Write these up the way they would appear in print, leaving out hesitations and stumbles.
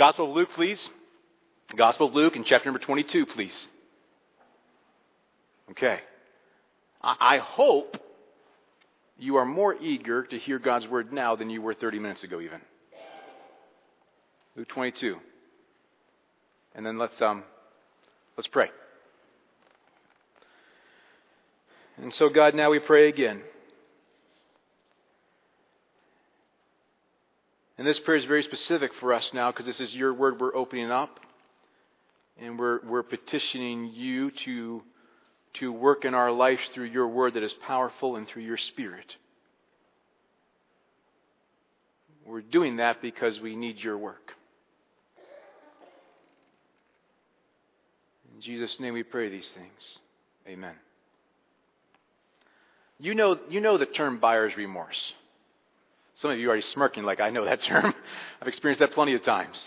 Gospel of Luke, please. Gospel of Luke in chapter number 22, please. Okay. I hope you are more eager to hear God's word now than you were 30 minutes ago even. Luke 22. And then let's pray. And so God, now we pray again. And this prayer is very specific for us now because this is your word we're opening up. And we're petitioning you to work in our lives through your word that is powerful and through your Spirit. We're doing that because we need your work. In Jesus' name we pray these things. Amen. You know the term buyer's remorse. Some of you are already smirking like I know that term. I've experienced that plenty of times.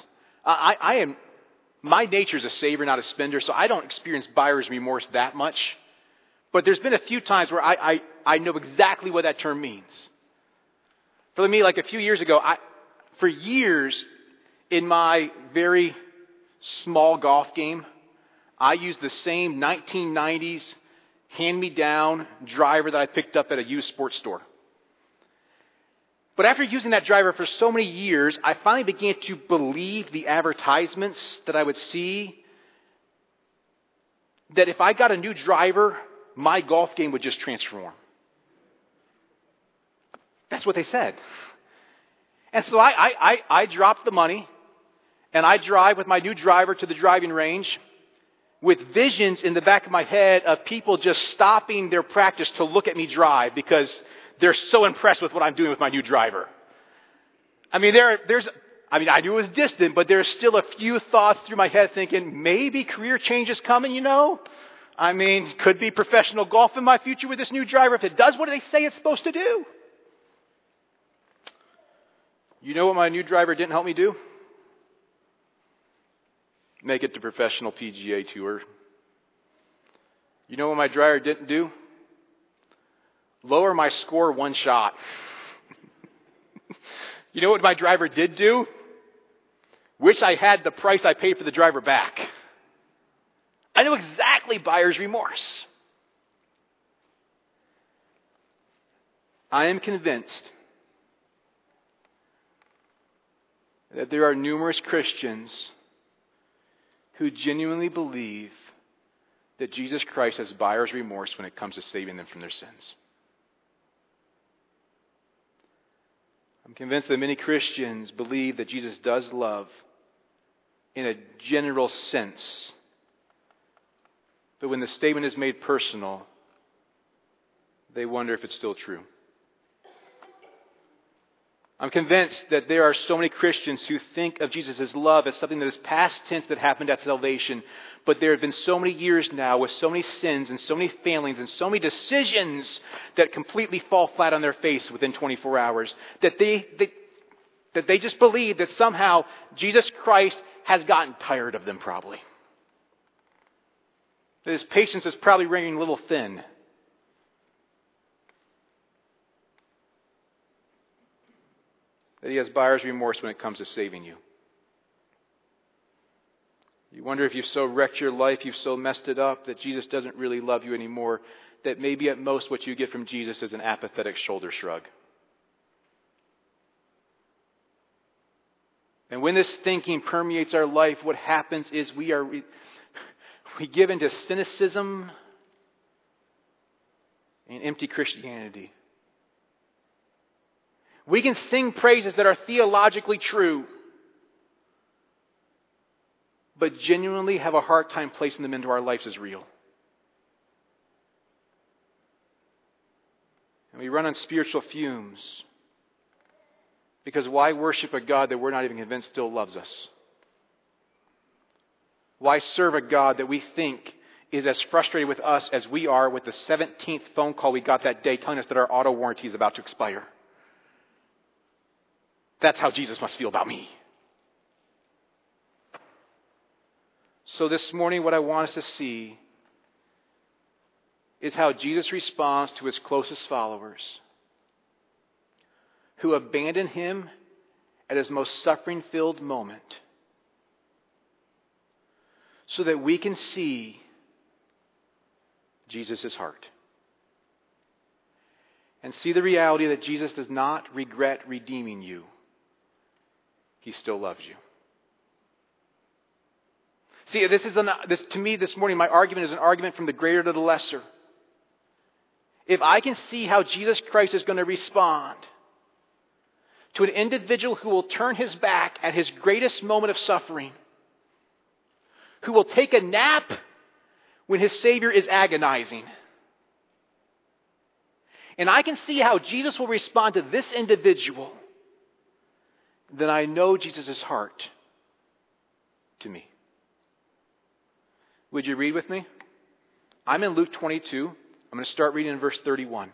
My nature is a saver, not a spender, so I don't experience buyer's remorse that much. But there's been a few times where I know exactly what that term means. For me, like a few years ago, for years in my very small golf game, I used the same 1990s hand-me-down driver that I picked up at a used sports store. But after using that driver for so many years, I finally began to believe the advertisements that I would see that if I got a new driver, my golf game would just transform. That's what they said. And so I dropped the money and I drive with my new driver to the driving range with visions in the back of my head of people just stopping their practice to look at me drive because they're so impressed with what I'm doing with my new driver. I mean, I knew it was distant, but there's still a few thoughts through my head thinking, maybe career change is coming, you know? I mean, could be professional golf in my future with this new driver if it does what they say it's supposed to do. You know what my new driver didn't help me do? Make it to professional PGA Tour. You know what my driver didn't do? Lower my score one shot. You know what my driver did do? Wish I had the price I paid for the driver back. I know exactly buyer's remorse. I am convinced that there are numerous Christians who genuinely believe that Jesus Christ has buyer's remorse when it comes to saving them from their sins. I'm convinced that many Christians believe that Jesus does love in a general sense. But when the statement is made personal, they wonder if it's still true. I'm convinced that there are so many Christians who think of Jesus' love as something that is past tense that happened at salvation. But there have been so many years now with so many sins and so many failings and so many decisions that completely fall flat on their face within 24 hours that they just believe that somehow Jesus Christ has gotten tired of them probably. That his patience is probably wearing a little thin. That he has buyer's remorse when it comes to saving you. You wonder if you've so wrecked your life, you've so messed it up, that Jesus doesn't really love you anymore, that maybe at most what you get from Jesus is an apathetic shoulder shrug. And when this thinking permeates our life, what happens is we give into cynicism and empty Christianity. We can sing praises that are theologically true, but genuinely have a hard time placing them into our lives as real. And we run on spiritual fumes. Because why worship a God that we're not even convinced still loves us? Why serve a God that we think is as frustrated with us as we are with the 17th phone call we got that day telling us that our auto warranty is about to expire? That's how Jesus must feel about me. So this morning, what I want us to see is how Jesus responds to his closest followers who abandon him at his most suffering-filled moment so that we can see Jesus' heart. And see the reality that Jesus does not regret redeeming you. He still loves you. See, to me this morning, my argument is an argument from the greater to the lesser. If I can see how Jesus Christ is going to respond to an individual who will turn his back at his greatest moment of suffering, who will take a nap when his Savior is agonizing, and I can see how Jesus will respond to this individual, then I know Jesus' heart to me. Would you read with me? I'm in Luke 22. I'm going to start reading in verse 31.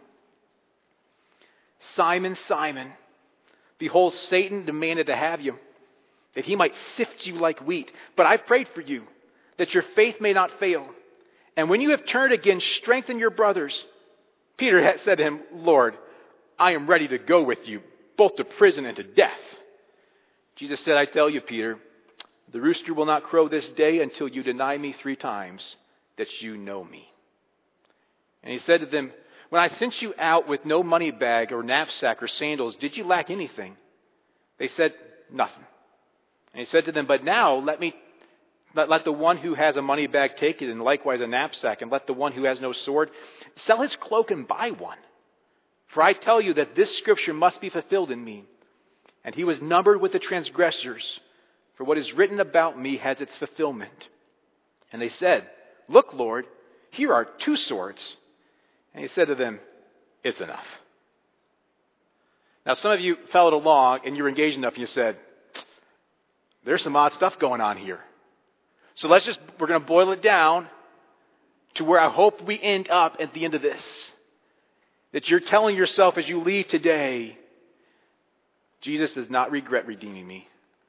Simon, Simon, behold, Satan demanded to have you, that he might sift you like wheat. But I've prayed for you, that your faith may not fail. And when you have turned again, strengthen your brothers. Peter had said to him, Lord, I am ready to go with you, both to prison and to death. Jesus said, I tell you, Peter, the rooster will not crow this day until you deny me 3 times that you know me. And he said to them, when I sent you out with no money bag or knapsack or sandals, did you lack anything? They said, nothing. And he said to them, but now let the one who has a money bag take it, and likewise a knapsack, and let the one who has no sword sell his cloak and buy one. For I tell you that this scripture must be fulfilled in me. And he was numbered with the transgressors, for what is written about me has its fulfillment. And they said, look, Lord, here are 2 swords. And he said to them, it's enough. Now some of you followed along and you were engaged enough and you said, there's some odd stuff going on here. So we're going to boil it down to where I hope we end up at the end of this. That you're telling yourself as you leave today, Jesus does not regret redeeming me.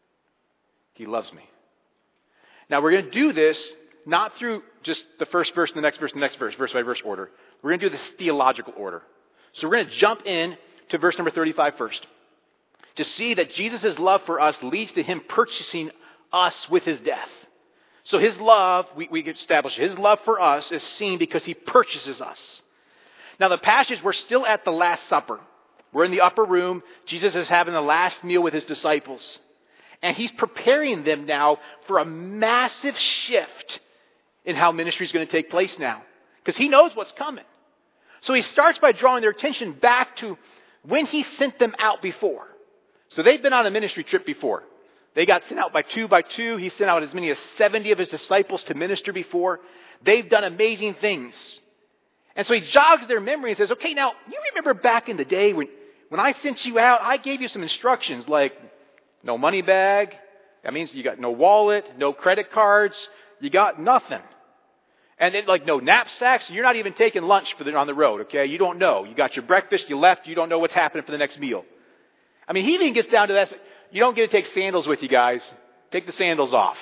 He loves me. Now we're going to do this not through just the first verse and the next verse and the next verse, verse by verse order. We're going to do this theological order. So we're going to jump in to verse number 35 first. To see that Jesus' love for us leads to him purchasing us with his death. So his love, we establish his love for us is seen because he purchases us. Now the passage, we're still at the Last Supper. We're in the upper room. Jesus is having the last meal with his disciples. And he's preparing them now for a massive shift in how ministry is going to take place now. Because he knows what's coming. So he starts by drawing their attention back to when he sent them out before. So they've been on a ministry trip before. They got sent out by 2 by 2. He sent out as many as 70 of his disciples to minister before. They've done amazing things. And so he jogs their memory and says, okay, now, you remember back in the day when I sent you out, I gave you some instructions like no money bag. That means you got no wallet, no credit cards. You got nothing. And then like no knapsacks. You're not even taking lunch on the road, okay? You don't know. You got your breakfast, you left, you don't know what's happening for the next meal. I mean, he even gets down to that. You don't get to take sandals with you guys. Take the sandals off.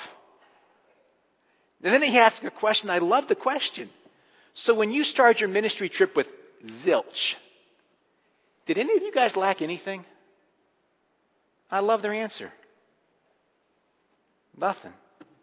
And then he asks a question. I love the question. So when you started your ministry trip with zilch, did any of you guys lack anything? I love their answer. Nothing.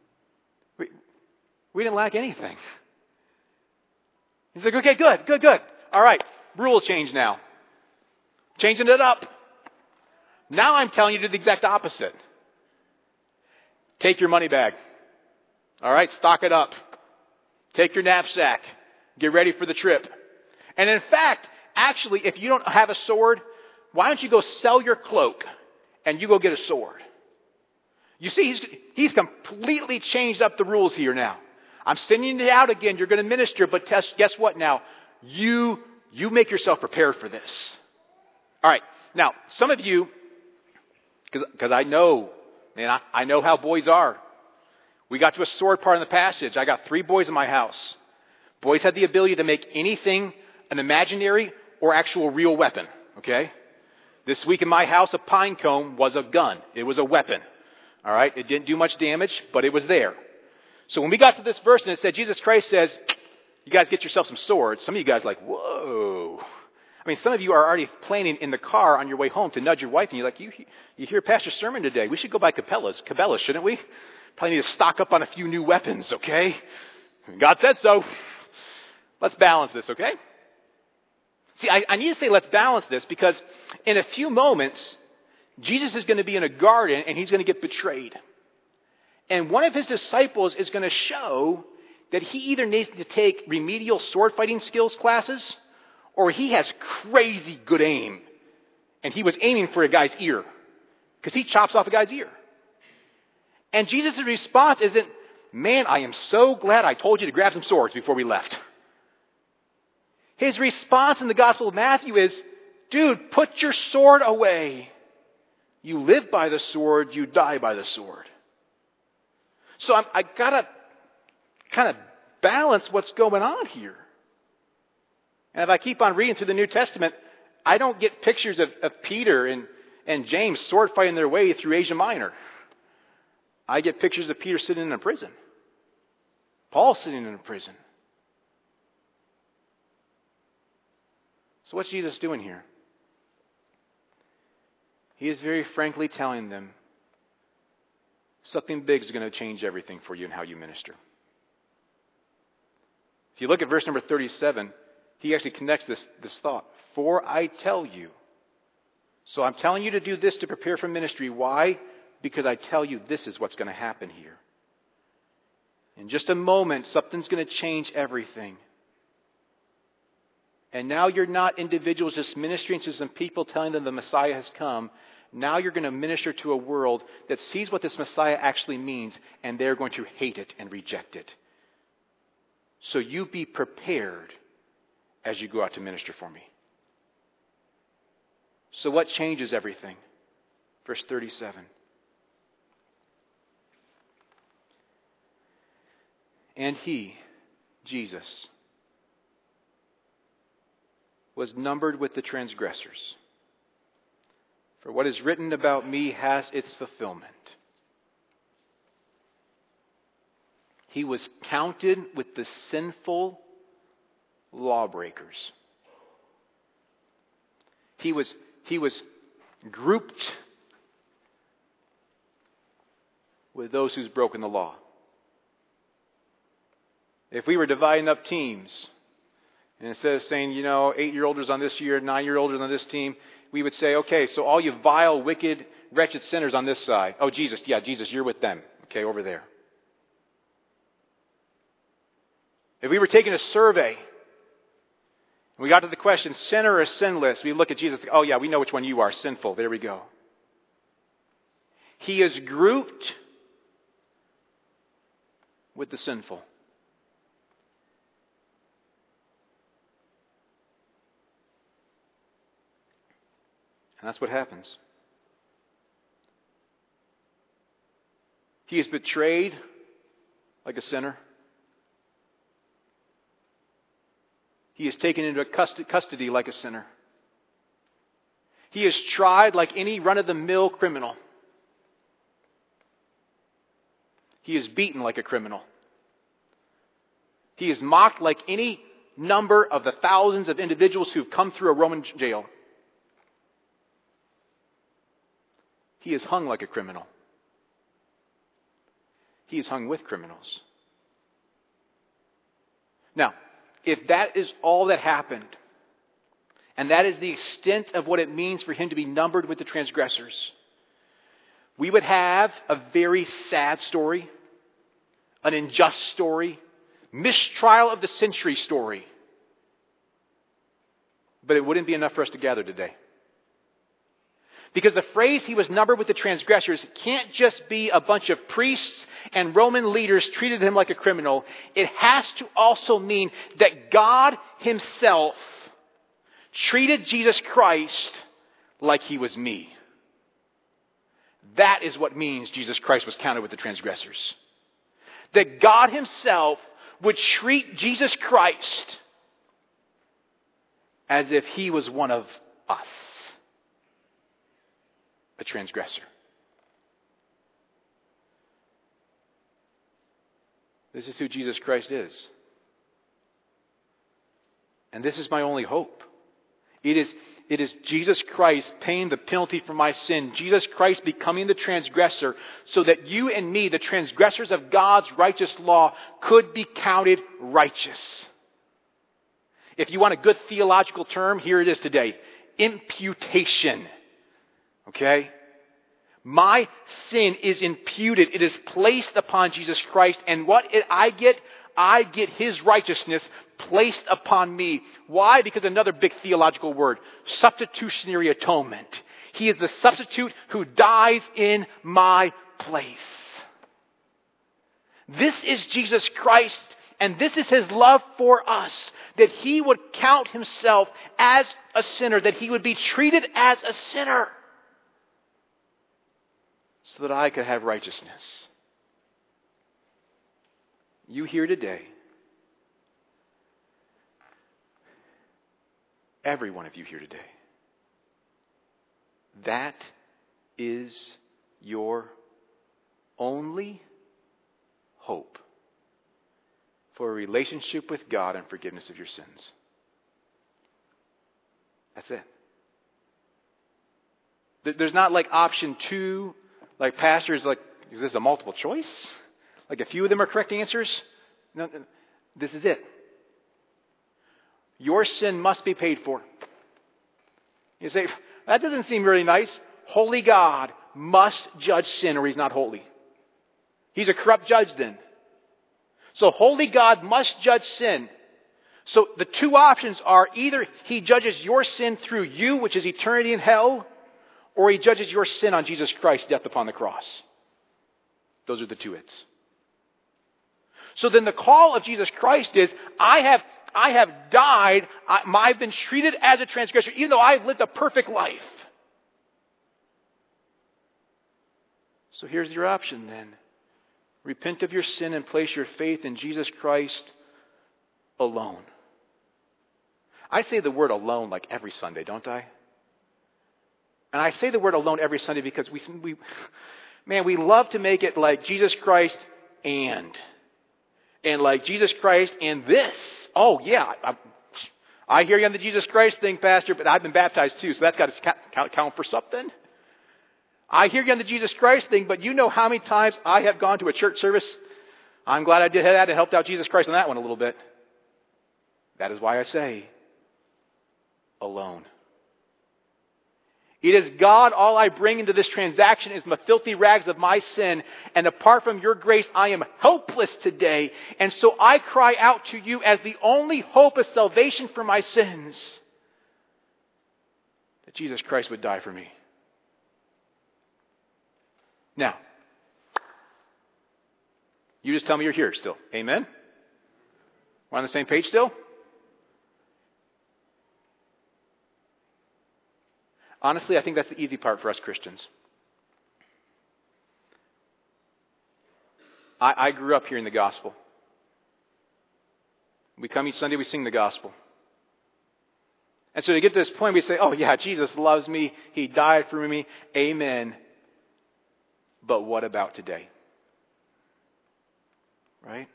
We didn't lack anything. He's like, okay, good. All right, rule change now. Changing it up. Now I'm telling you to do the exact opposite. Take your money bag. All right, stock it up. Take your knapsack. Get ready for the trip. And in fact, actually, if you don't have a sword, why don't you go sell your cloak and you go get a sword? You see, he's completely changed up the rules here now. I'm sending you out again. You're going to minister, but guess what now? You make yourself prepared for this. All right. Now, some of you, because I know, man, I know how boys are. We got to a sword part in the passage. I got 3 boys in my house. Boys had the ability to make anything an imaginary or actual real weapon. Okay? This week in my house, a pine cone was a gun. It was a weapon. All right? It didn't do much damage, but it was there. So when we got to this verse and it said, Jesus Christ says, you guys get yourself some swords. Some of you guys are like, whoa. I mean, some of you are already planning in the car on your way home to nudge your wife and you're like, you hear Pastor's sermon today. We should go by Cabela's, shouldn't we? Probably need to stock up on a few new weapons, okay? God said so. Let's balance this, okay? See, I need to say let's balance this because in a few moments, Jesus is going to be in a garden and he's going to get betrayed. And one of his disciples is going to show that he either needs to take remedial sword fighting skills classes or he has crazy good aim. And he was aiming for a guy's ear because he chops off a guy's ear. And Jesus' response isn't, man, I am so glad I told you to grab some swords before we left. His response in the Gospel of Matthew is, dude, put your sword away. You live by the sword, you die by the sword. So I got to kind of balance what's going on here. And if I keep on reading through the New Testament, I don't get pictures of Peter and James sword fighting their way through Asia Minor. I get pictures of Peter sitting in a prison. Paul sitting in a prison. So what's Jesus doing here? He is very frankly telling them something big is going to change everything for you in how you minister. If you look at verse number 37, he actually connects this thought. For I tell you. So I'm telling you to do this to prepare for ministry. Why? Because I tell you this is what's going to happen here. In just a moment, something's going to change everything. And now you're not individuals just ministering to some people telling them the Messiah has come. Now you're going to minister to a world that sees what this Messiah actually means, and they're going to hate it and reject it. So you be prepared as you go out to minister for me. So what changes everything? Verse 37. And he, Jesus, was numbered with the transgressors. For what is written about me has its fulfillment. He was counted with the sinful lawbreakers. He was grouped with those who's broken the law. If we were dividing up teams, and instead of saying, 8-year-olders on this year, 9-year-olders on this team, we would say, okay, so all you vile, wicked, wretched sinners on this side. Oh, Jesus, you're with them. Okay, over there. If we were taking a survey, and we got to the question, sinner or sinless, we look at Jesus, oh yeah, we know which one you are, sinful. There we go. He is grouped with the sinful. And that's what happens. He is betrayed like a sinner. He is taken into custody like a sinner. He is tried like any run-of-the-mill criminal. He is beaten like a criminal. He is mocked like any number of the thousands of individuals who've come through a Roman jail. He is hung like a criminal. He is hung with criminals. Now, if that is all that happened, and that is the extent of what it means for him to be numbered with the transgressors, we would have a very sad story, an unjust story, mistrial of the century story. But it wouldn't be enough for us to gather today. Because the phrase he was numbered with the transgressors can't just be a bunch of priests and Roman leaders treated him like a criminal. It has to also mean that God himself treated Jesus Christ like he was me. That is what means Jesus Christ was counted with the transgressors. That God himself would treat Jesus Christ as if he was one of us. A transgressor. This is who Jesus Christ is. And this is my only hope. It is Jesus Christ paying the penalty for my sin. Jesus Christ becoming the transgressor so that you and me, the transgressors of God's righteous law, could be counted righteous. If you want a good theological term, here it is today. Imputation. Okay? My sin is imputed. It is placed upon Jesus Christ. And what I get His righteousness placed upon me. Why? Because another big theological word. Substitutionary atonement. He is the substitute who dies in my place. This is Jesus Christ. And this is His love for us. That He would count Himself as a sinner. That He would be treated as a sinner. So that I could have righteousness. You here today, every one of you here today, that is your only hope for a relationship with God and forgiveness of your sins. That's it. There's not like option 2. Like pastors, like, is this a multiple choice? Like a few of them are correct answers? No, this is it. Your sin must be paid for. You say, that doesn't seem really nice. Holy God must judge sin or He's not holy. He's a corrupt judge then. So holy God must judge sin. So the two options are either He judges your sin through you, which is eternity in hell, or He judges your sin on Jesus Christ's death upon the cross. Those are the two its. So then the call of Jesus Christ is, I have died, I've been treated as a transgressor, even though I've lived a perfect life. So here's your option then. Repent of your sin and place your faith in Jesus Christ alone. I say the word alone like every Sunday, don't I? And I say the word alone every Sunday because we love to make it like Jesus Christ and like Jesus Christ and this. Oh yeah, I hear you on the Jesus Christ thing, Pastor, but I've been baptized too, so that's got to count for something. I hear you on the Jesus Christ thing, but you know how many times I have gone to a church service. I'm glad I did that and helped out Jesus Christ on that one a little bit. That is why I say alone. It is God, all I bring into this transaction is my filthy rags of my sin. And apart from your grace, I am helpless today. And so I cry out to you as the only hope of salvation for my sins. That Jesus Christ would die for me. Now, you just tell me you're here still. Amen? We're on the same page still? Honestly, I think that's the easy part for us Christians. I grew up hearing the gospel. We come each Sunday, we sing the gospel. And so to get to this point, we say, oh yeah, Jesus loves me. He died for me. Amen. But what about today? Right?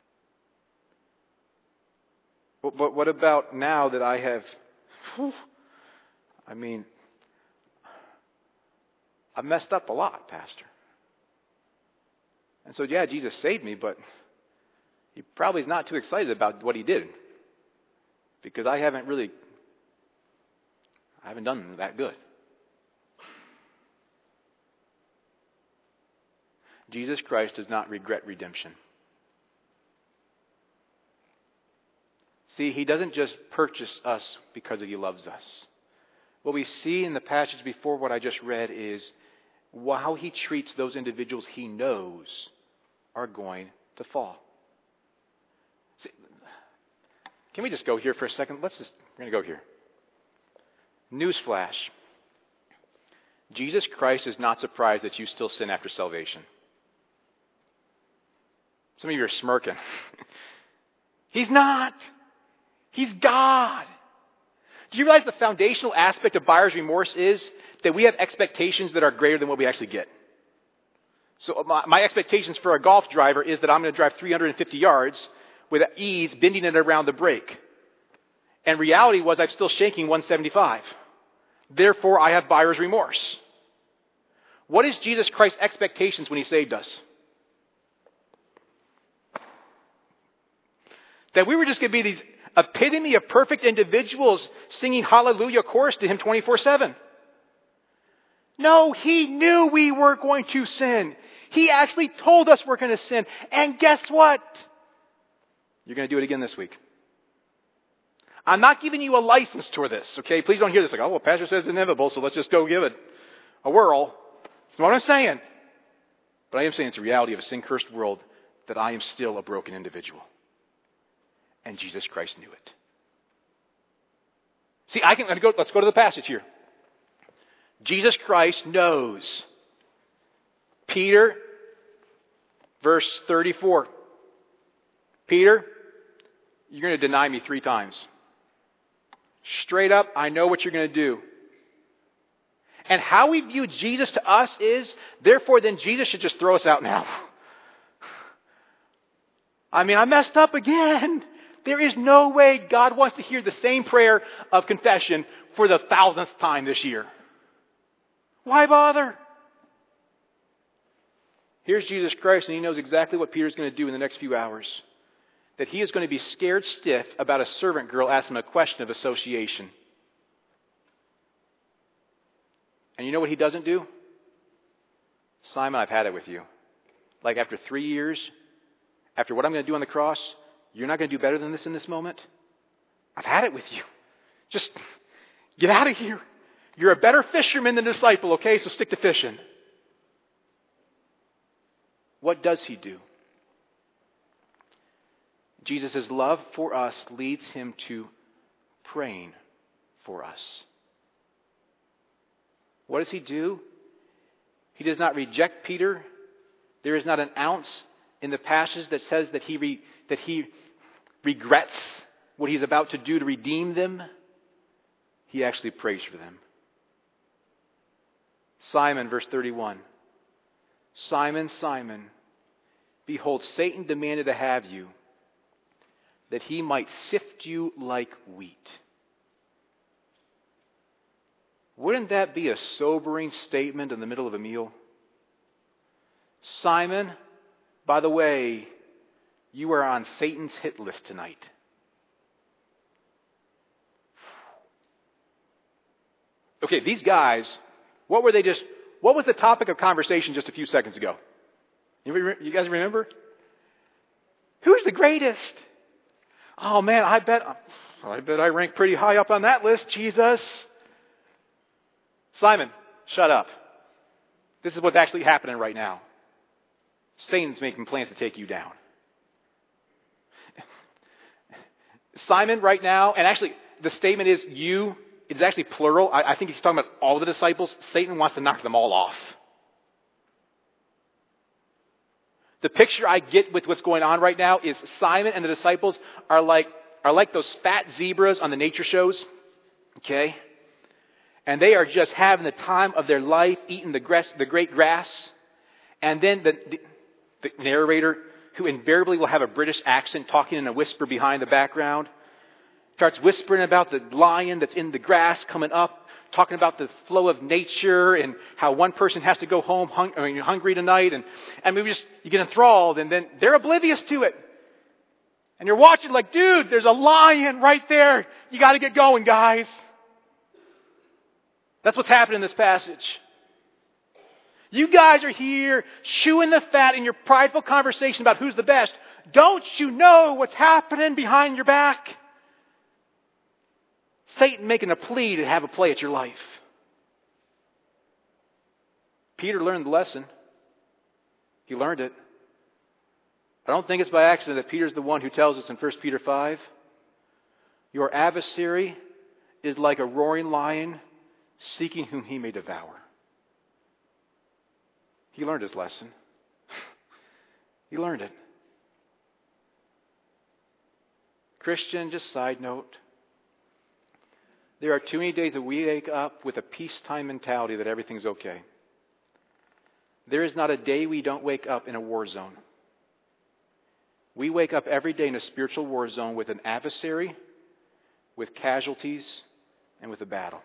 But what about now that I have... I've messed up a lot, Pastor. And so, yeah, Jesus saved me, but He probably is not too excited about what He did. Because I haven't done that good. Jesus Christ does not regret redemption. See, He doesn't just purchase us because He loves us. What we see in the passage before what I just read is how He treats those individuals He knows are going to fall. See, can we just go here for a second? We're going to go here. Newsflash. Jesus Christ is not surprised that you still sin after salvation. Some of you are smirking. He's not. He's God. Do you realize the foundational aspect of buyer's remorse is that we have expectations that are greater than what we actually get? So my expectations for a golf driver is that I'm going to drive 350 yards with ease, bending it around the brake. And reality was I'm still shaking 175. Therefore, I have buyer's remorse. What is Jesus Christ's expectations when He saved us? That we were just going to be these epitome of perfect individuals singing hallelujah chorus to Him 24/7. No, He knew we were going to sin. He actually told us we're going to sin. And guess what? You're going to do it again this week. I'm not giving you a license to this, okay? Please don't hear this like, oh, well, Pastor says it's inevitable, so let's just go give it a whirl. That's not what I'm saying. But I am saying it's a reality of a sin-cursed world that I am still a broken individual. And Jesus Christ knew it. See, let's go to the passage here. Jesus Christ knows. Peter, verse 34. Peter, you're going to deny me 3 times. Straight up, I know what you're going to do. And how we view Jesus to us is, therefore then Jesus should just throw us out now. I mean, I messed up again. There is no way God wants to hear the same prayer of confession for the 1,000th time this year. Why bother? Here's Jesus Christ, and He knows exactly what Peter's going to do in the next few hours. That he is going to be scared stiff about a servant girl asking him a question of association. And you know what he doesn't do? Simon, I've had it with you. Like after 3 years, after what I'm going to do on the cross, you're not going to do better than this in this moment? I've had it with you. Just get out of here. You're a better fisherman than disciple, okay? So stick to fishing. What does he do? Jesus' love for us leads him to praying for us. What does he do? He does not reject Peter. There is not an ounce in the passage that says that he regrets what he's about to do to redeem them. He actually prays for them. Simon, verse 31. Simon, Simon, behold, Satan demanded to have you, that he might sift you like wheat. Wouldn't that be a sobering statement in the middle of a meal? Simon, by the way, you are on Satan's hit list tonight. Okay, these guys, what was the topic of conversation just a few seconds ago? You guys remember? Who's the greatest? Oh man, I bet I rank pretty high up on that list, Jesus. Simon, shut up. This is what's actually happening right now. Satan's making plans to take you down. Simon, right now, and actually the statement is you, it's actually plural. I think he's talking about all the disciples. Satan wants to knock them all off. The picture I get with what's going on right now is Simon and the disciples are like those fat zebras on the nature shows. Okay? And they are just having the time of their life, eating the great grass. And then the narrator, who invariably will have a British accent, talking in a whisper behind the background, starts whispering about the lion that's in the grass coming up, talking about the flow of nature and how one person has to go home hungry tonight. And maybe you get enthralled, and then they're oblivious to it. And you're watching like, dude, there's a lion right there. You got to get going, guys. That's what's happening in this passage. You guys are here chewing the fat in your prideful conversation about who's the best. Don't you know what's happening behind your back? Satan making a plea to have a play at your life. Peter learned the lesson. He learned it. I don't think it's by accident that Peter's the one who tells us in 1 Peter 5, your adversary is like a roaring lion seeking whom he may devour. He learned his lesson. He learned it. Christian, just side note. There are too many days that we wake up with a peacetime mentality that everything's okay. There is not a day we don't wake up in a war zone. We wake up every day in a spiritual war zone with an adversary with casualties and with a battle.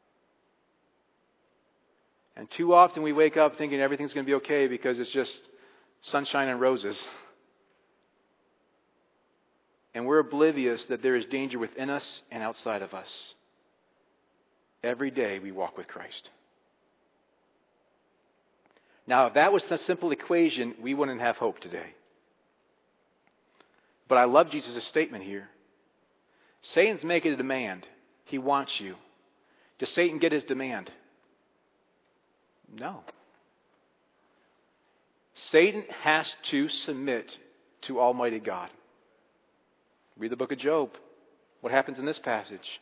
And too often we wake up thinking everything's going to be okay because it's just sunshine and roses. And we're oblivious that there is danger within us and outside of us. Every day we walk with Christ. Now, if that was the simple equation, we wouldn't have hope today. But I love Jesus' statement here. Satan's making a demand. He wants you. Does Satan get his demand? No. Satan has to submit to Almighty God. Read the book of Job. What happens in this passage?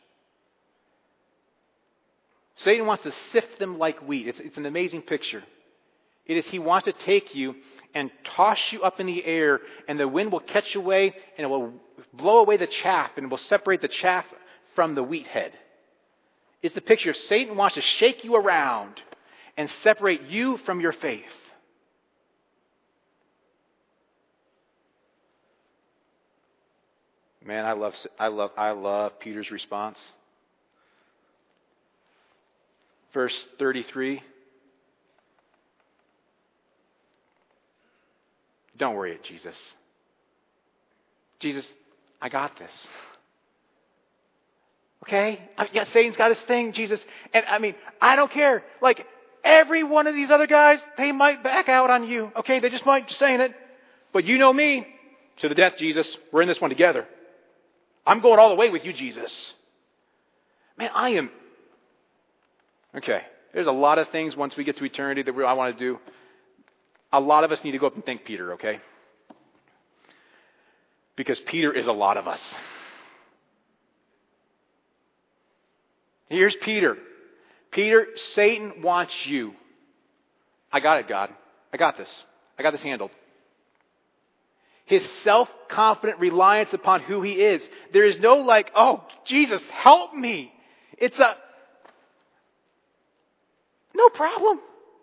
Satan wants to sift them like wheat. It's an amazing picture. It is he wants to take you and toss you up in the air, and the wind will catch away, and it will blow away the chaff, and it will separate the chaff from the wheat head. It's the picture. Satan wants to shake you around and separate you from your faith. Man, I love Peter's response. Verse 33. Don't worry, Jesus. Jesus, I got this. Okay? Yeah, Satan's got his thing, Jesus. And I don't care. Like, every one of these other guys, they might back out on you. Okay? They just might be saying it. But you know me. To the death, Jesus. We're in this one together. I'm going all the way with you, Jesus. Man, I am... Okay. There's a lot of things once we get to eternity that I want to do. A lot of us need to go up and thank Peter, okay? Because Peter is a lot of us. Here's Peter. Peter, Satan wants you. I got it, God. I got this. I got this handled. His self-confident reliance upon who he is. There is no like, oh, Jesus, help me. It's a, no problem.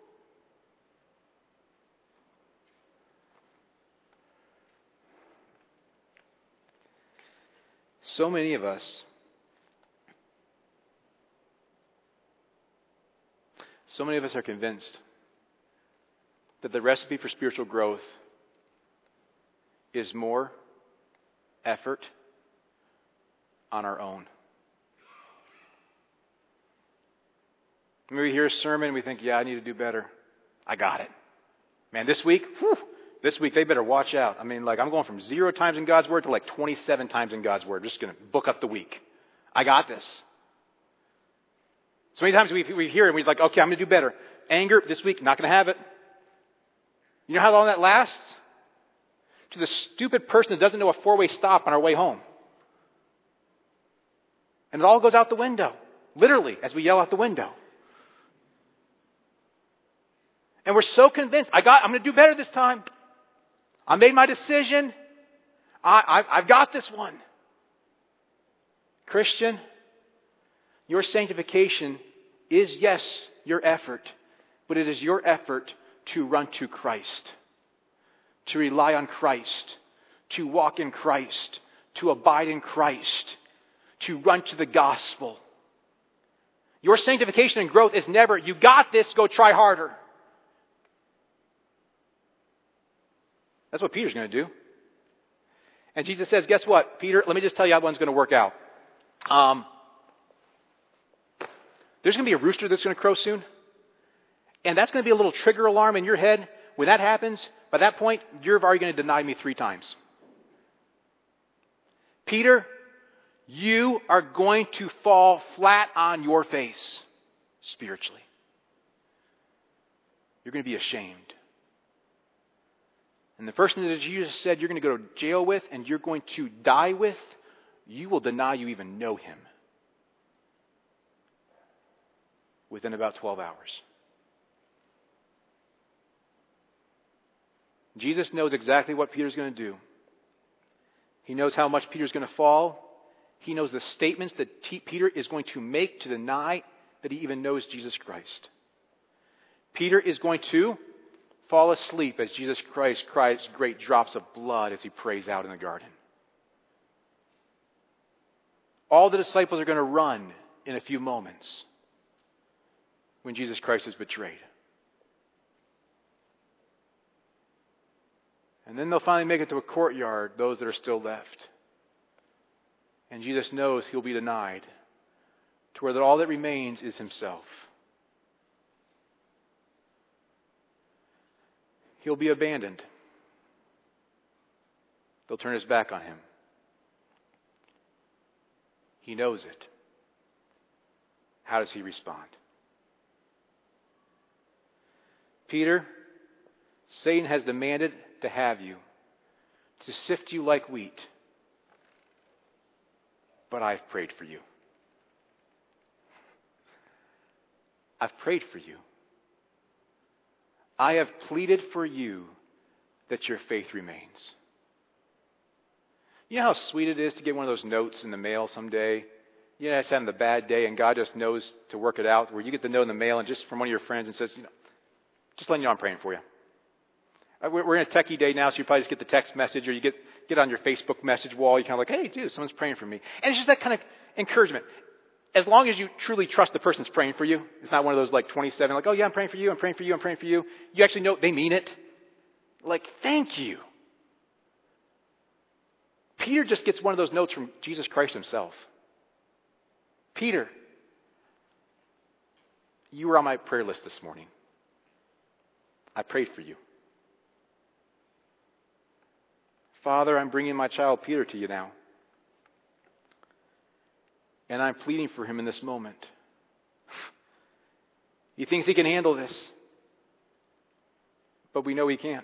So many of us, are convinced that the recipe for spiritual growth is more effort on our own. When we hear a sermon, we think, yeah, I need to do better. I got it. Man, this week they better watch out. I'm going from 0 times in God's Word to 27 times in God's Word. Just going to book up the week. I got this. So many times we hear it and we're like, okay, I'm going to do better. Anger, this week, not going to have it. You know how long that lasts? To the stupid person that doesn't know a 4-way stop on our way home. And it all goes out the window. Literally, as we yell out the window. And we're so convinced, I'm going to do better this time. I made my decision. I've got this one. Christian, your sanctification is, yes, your effort, but it is your effort to run to Christ, to rely on Christ, to walk in Christ, to abide in Christ, to run to the gospel. Your sanctification and growth is never, you got this, go try harder. That's what Peter's going to do. And Jesus says, guess what, Peter, let me just tell you how one's going to work out. There's going to be a rooster that's going to crow soon. And that's going to be a little trigger alarm in your head. When that happens, by that point, you're already going to deny me 3 times. Peter, you are going to fall flat on your face spiritually. You're going to be ashamed. And the person that Jesus said you're going to go to jail with and you're going to die with, you will deny you even know him within about 12 hours. Jesus knows exactly what Peter's going to do. He knows how much Peter's going to fall. He knows the statements that Peter is going to make to deny that he even knows Jesus Christ. Peter is going to fall asleep as Jesus Christ cries great drops of blood as he prays out in the garden. All the disciples are going to run in a few moments when Jesus Christ is betrayed. And then they'll finally make it to a courtyard, those that are still left. And Jesus knows he'll be denied, to where all that remains is himself. He'll be abandoned. They'll turn his back on him. He knows it. How does he respond? Peter, Satan has demanded to have you, to sift you like wheat. But I've prayed for you. I've prayed for you. I have pleaded for you that your faith remains. You know how sweet it is to get one of those notes in the mail someday? You know, it's having the bad day and God just knows to work it out, where you get the note in the mail and just from one of your friends and says, just letting you know I'm praying for you. We're in a techie day now, so you probably just get the text message, or you get on your Facebook message wall. You're kind of like, hey, dude, someone's praying for me. And it's just that kind of encouragement. As long as you truly trust the person's praying for you, it's not one of those like 27, like, oh yeah, I'm praying for you, I'm praying for you, I'm praying for you. You actually know they mean it. Like, thank you. Peter just gets one of those notes from Jesus Christ himself. Peter, you were on my prayer list this morning. I prayed for you. Father, I'm bringing my child Peter to you now. And I'm pleading for him in this moment. He thinks he can handle this. But we know he can't.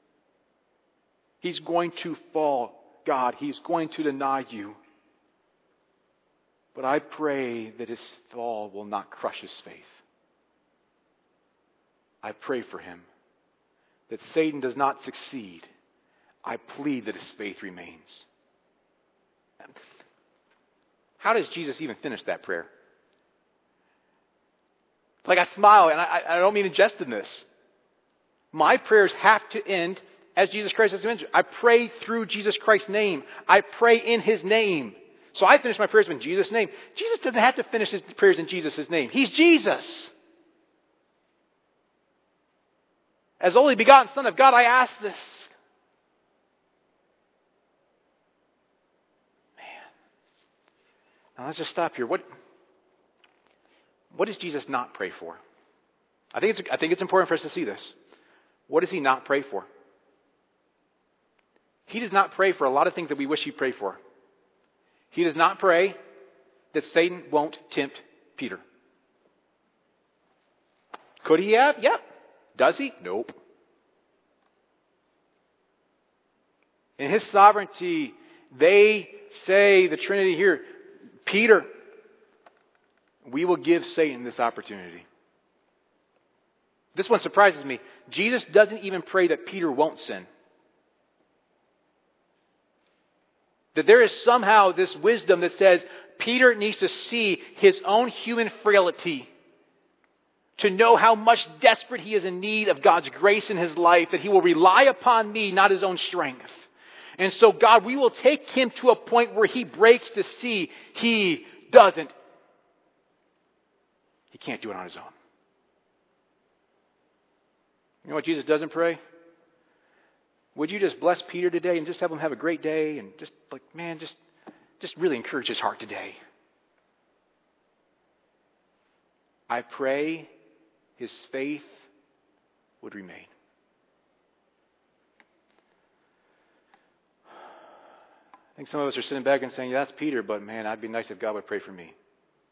He's going to fall, God. He's going to deny you. But I pray that his fall will not crush his faith. I pray for him that Satan does not succeed. I plead that his faith remains. How does Jesus even finish that prayer? Like, I smile, and I don't mean to jest in this. My prayers have to end as Jesus Christ has mentioned. I pray through Jesus Christ's name. I pray in his name. So I finish my prayers in Jesus' name. Jesus doesn't have to finish his prayers in Jesus' name. He's Jesus. As only begotten Son of God, I ask this. Now let's just stop here. What does Jesus not pray for? I think it's important for us to see this. What does he not pray for? He does not pray for a lot of things that we wish he prayed for. He does not pray that Satan won't tempt Peter. Could he have? Yep. Does he? Nope. In his sovereignty, they say, the Trinity here, Peter, we will give Satan this opportunity. This one surprises me. Jesus doesn't even pray that Peter won't sin. That there is somehow this wisdom that says Peter needs to see his own human frailty, to know how much desperate he is in need of God's grace in his life, that he will rely upon me, not his own strength. And so, God, we will take him to a point where he breaks to see he can't do it on his own. You know what Jesus doesn't pray? Would you just bless Peter today and just have him have a great day and just really encourage his heart today? I pray his faith would remain. I think some of us are sitting back and saying, yeah, that's Peter, but man, it'd be nice if God would pray for me.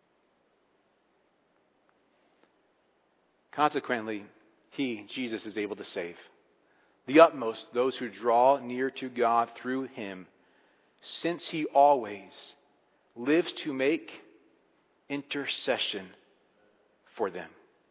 Consequently, Jesus, is able to save. The utmost, those who draw near to God through him, since he always lives to make intercession for them.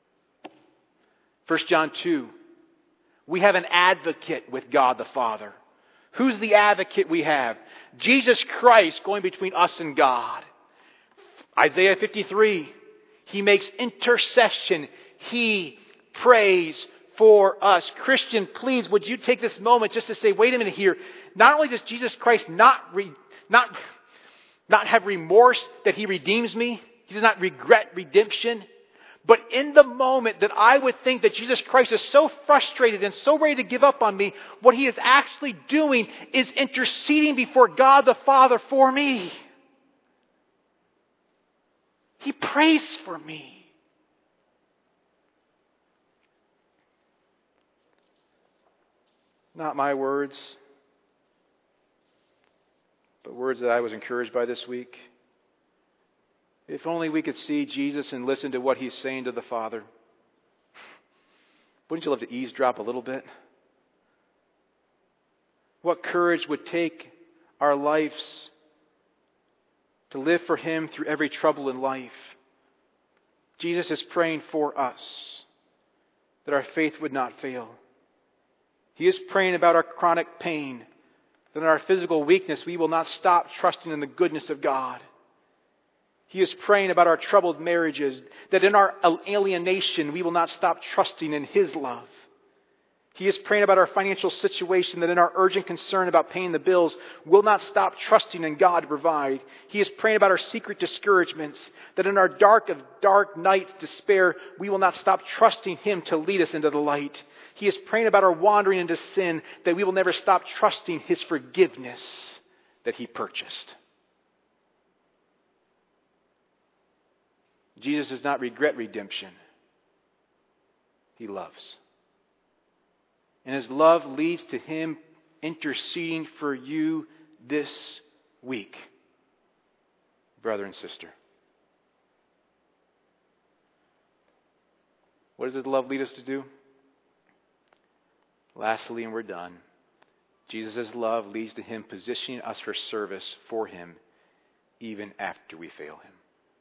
1 John 2, we have an advocate with God the Father. Who's the advocate we have? Jesus Christ going between us and God. Isaiah 53, he makes intercession. He prays for us. Christian, please, would you take this moment just to say, wait a minute here. Not only does Jesus Christ not not have remorse that He redeems me. He does not regret redemption. But in the moment that I would think that Jesus Christ is so frustrated and so ready to give up on me, what He is actually doing is interceding before God the Father for me. He prays for me. Not my words, but words that I was encouraged by this week. If only we could see Jesus and listen to what He's saying to the Father. Wouldn't you love to eavesdrop a little bit? What courage would take our lives to live for Him through every trouble in life. Jesus is praying for us that our faith would not fail. He is praying about our chronic pain, that in our physical weakness we will not stop trusting in the goodness of God. He is praying about our troubled marriages, that in our alienation we will not stop trusting in His love. He is praying about our financial situation, that in our urgent concern about paying the bills, we'll not stop trusting in God to provide. He is praying about our secret discouragements, that in our dark nights despair, we will not stop trusting Him to lead us into the light. He is praying about our wandering into sin, that we will never stop trusting His forgiveness that He purchased. Jesus does not regret redemption. He loves. And His love leads to Him interceding for you this week, brother and sister. What does His love lead us to do? Lastly, and we're done, Jesus' love leads to Him positioning us for service for Him even after we fail Him.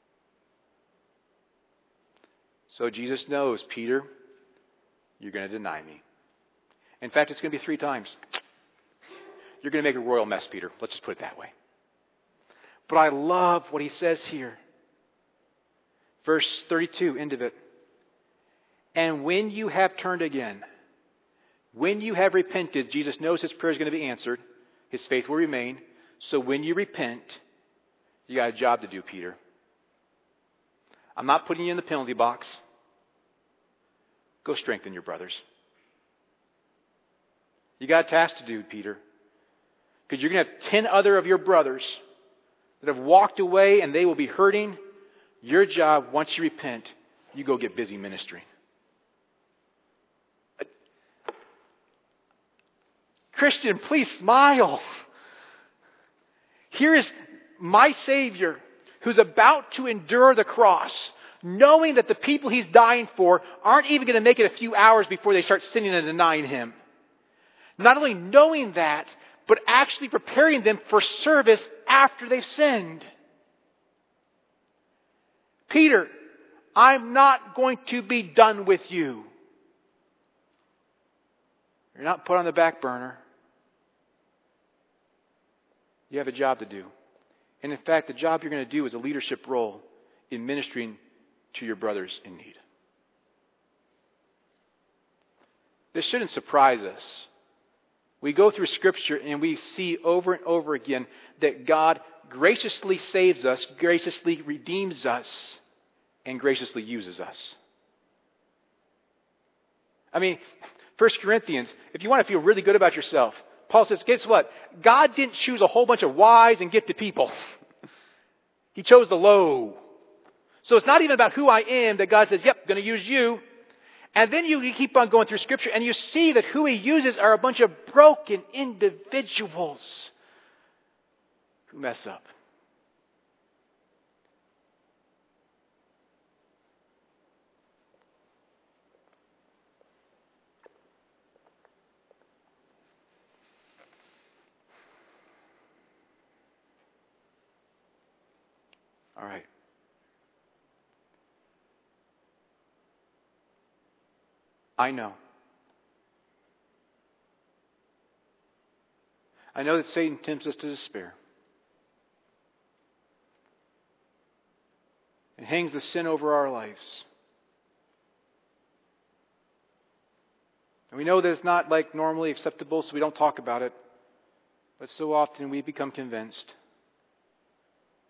So Jesus knows, Peter, you're going to deny me. In fact, it's going to be 3 times. You're going to make a royal mess, Peter. Let's just put it that way. But I love what He says here. Verse 32, end of it. And when you have turned again, when you have repented, Jesus knows His prayer is going to be answered. His faith will remain. So when you repent, you got a job to do, Peter. I'm not putting you in the penalty box. Go strengthen your brothers. You got a task to do, Peter. Because you're going to have 10 other of your brothers that have walked away and they will be hurting. Your job, once you repent, you go get busy ministering. Christian, please smile. Here is my Savior who's about to endure the cross, knowing that the people He's dying for aren't even going to make it a few hours before they start sinning and denying Him. Not only knowing that, but actually preparing them for service after they've sinned. Peter, I'm not going to be done with you. You're not put on the back burner. You have a job to do. And in fact, the job you're going to do is a leadership role in ministering to your brothers in need. This shouldn't surprise us. We go through Scripture and we see over and over again that God graciously saves us, graciously redeems us, and graciously uses us. I mean, 1 Corinthians, if you want to feel really good about yourself, Paul says, guess what? God didn't choose a whole bunch of wise and gifted people. He chose the low. So it's not even about who I am that God says, yep, going to use you. And then you keep on going through Scripture and you see that who He uses are a bunch of broken individuals who mess up. All right. I know that Satan tempts us to despair and hangs the sin over our lives. And we know that it's not like normally acceptable, so we don't talk about it. But so often we become convinced.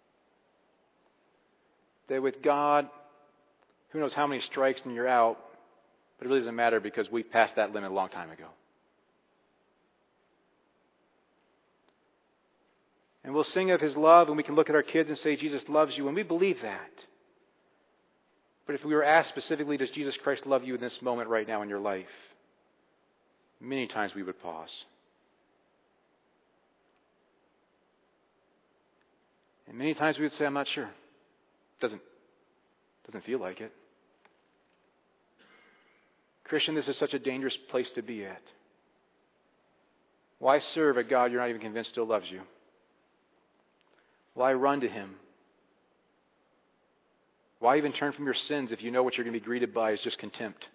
that with God, who knows how many strikes and you're out, but it really doesn't matter because we passed that limit a long time ago. And we'll sing of His love, and we can look at our kids and say, Jesus loves you, and we believe that. But if we were asked specifically, does Jesus Christ love you in this moment right now in your life? Many times we would pause. And many times we would say, I'm not sure. Doesn't feel like it. Christian, this is such a dangerous place to be at. Why serve a God you're not even convinced still loves you? Why run to Him? Why even turn from your sins if you know what you're going to be greeted by is just contempt?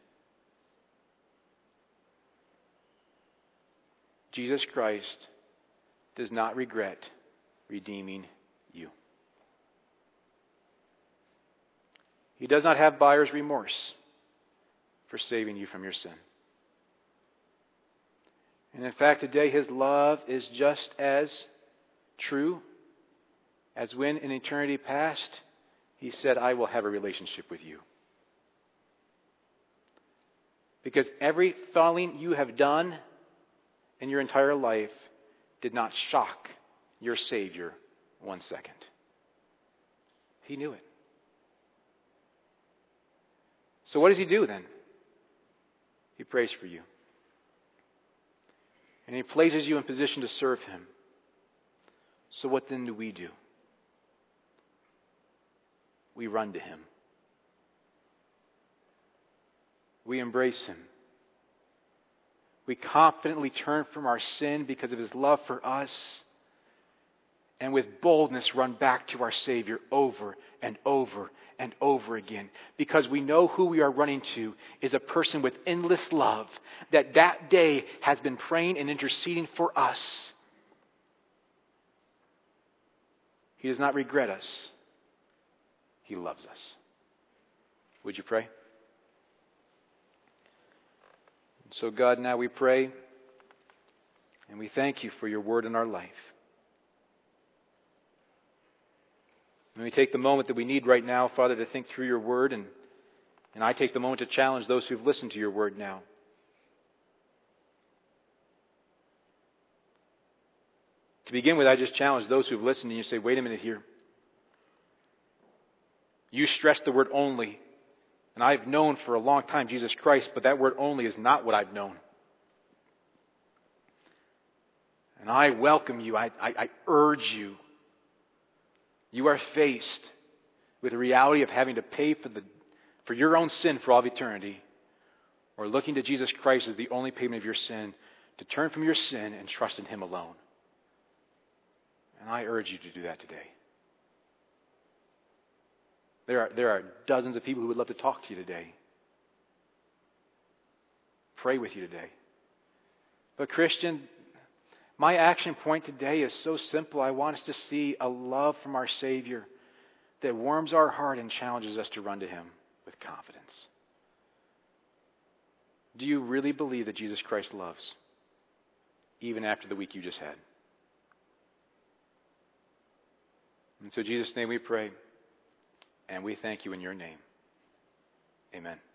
Jesus Christ does not regret redeeming you. He does not have buyer's remorse for saving you from your sin. And in fact, today His love is just as true as when in eternity past He said, I will have a relationship with you. Because every falling you have done in your entire life did not shock your Savior 1 second. He knew it. So what does He do then? He prays for you. And He places you in position to serve Him. So what then do? We run to Him. We embrace Him. We confidently turn from our sin because of His love for us, and with boldness run back to our Savior over and over and over again, because we know who we are running to is a person with endless love that day has been praying and interceding for us. He does not regret us. He loves us. Would you pray? So God, now we pray and we thank You for Your word in our life. And we take the moment that we need right now, Father, to think through Your word, and I take the moment to challenge those who've listened to Your word now. To begin with, I just challenge those who've listened and you say, wait a minute here. You stress the word only. And I've known for a long time Jesus Christ, but that word only is not what I've known. And I welcome you. I urge you. You are faced with the reality of having to pay for your own sin for all of eternity, or looking to Jesus Christ as the only payment of your sin, to turn from your sin and trust in Him alone. And I urge you to do that today. There are dozens of people who would love to talk to you today. Pray with you today. But Christian, my action point today is so simple. I want us to see a love from our Savior that warms our heart and challenges us to run to Him with confidence. Do you really believe that Jesus Christ loves, even after the week you just had? And so in Jesus' name we pray, and we thank You in Your name. Amen.